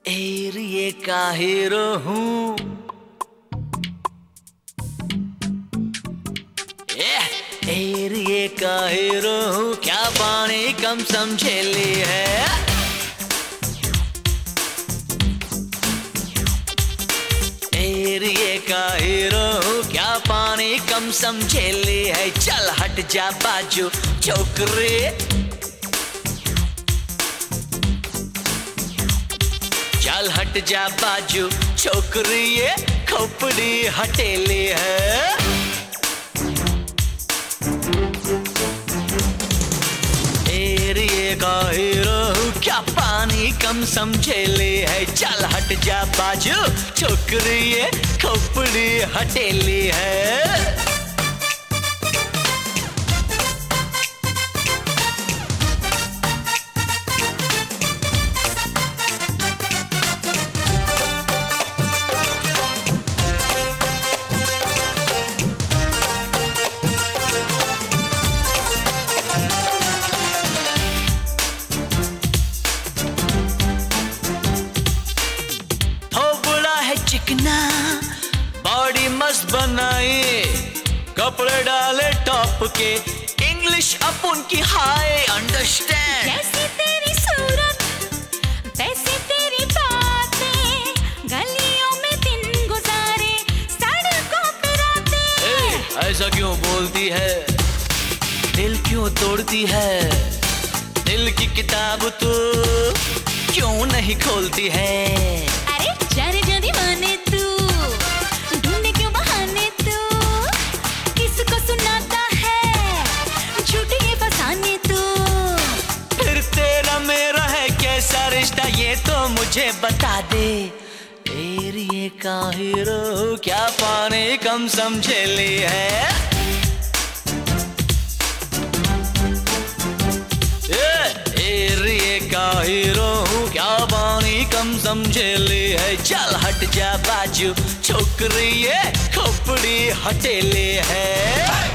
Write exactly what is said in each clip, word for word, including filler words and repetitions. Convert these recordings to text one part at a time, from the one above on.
एरिए का हीरो हूँ। एरिए का हीरो हूँ, क्या पानी कम समझे ली है। एरिए का हीरो हूँ, क्या पानी कम समझे ली है। चल हट जा बाजू छोकरी, चल हट जा बाजू छोकरी, ये खोपड़ी हटेली है। एरिए का हीरो हूँ, क्या पानी कम समझे ली है। चल हट जा बाजू छोकरी, ये खोपड़ी हटेली है। चिकना बॉडी मस्त बनाई, कपड़े डाले टॉप के, इंग्लिश अपन की हाई अंडरस्टैंड। जैसी तेरी सूरत वैसी तेरी बातें, गलियों में दिन गुजारे सड़कों पे रातें। ऐसा क्यों बोलती है, दिल क्यों तोड़ती है। दिल की किताब तू क्यों नहीं खोलती है। अरे जाने जो दीवाने तू, ढूंढे क्यों बहाने तू, किसको सुनाता है झूठे ये फसाने तू। फिर तेरा मेरा है कैसा रिश्ता, ये तो मुझे बता दे। एरिए का हीरो, क्या पानी कम समझे ली है। एरिए का हीरो हूँ, क्या पानी कम समझे ली है। चल हट जा बाजू छोकरी, ये खोपड़ी हटेली है।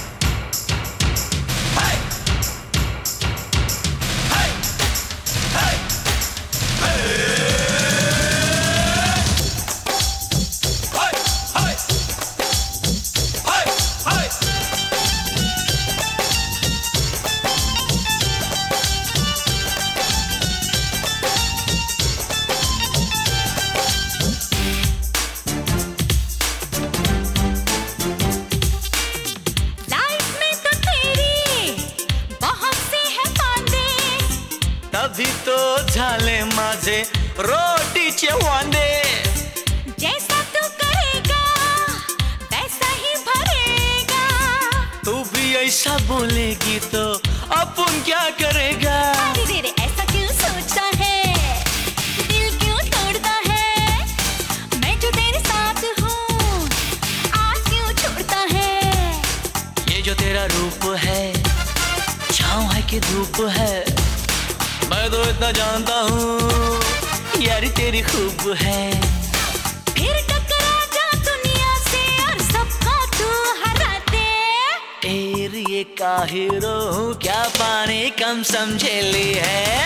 तभी तो झाले माझे रोटीचे वांदे। जैसा तू करेगा वैसा ही भरेगा, तू भी ऐसा बोलेगी तो अपन क्या करेगा। अरे रे रे ऐसा क्यों सोचता है, दिल क्यों तोड़ता है। मैं जो तेरे साथ हूँ आज क्यों छोड़ता है। ये जो तेरा रूप है, छाँव है कि धूप है, मैं तो इतना जानता हूँ यारी तेरी खूब है। फिर टकरा जा दुनिया से और सबको तू हरा दे। एरिए का हीरो हूँ, क्या पानी कम समझे ली है।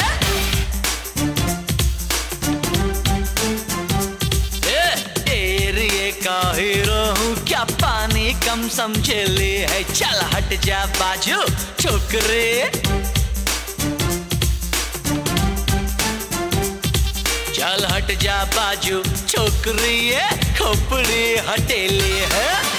एरिए का हीरो हूँ, क्या पानी कम समझे ली है। चल हट जा बाजू छोकरी, चल हट जा बाजू छोकरी, ये खोपड़ी हटेली है।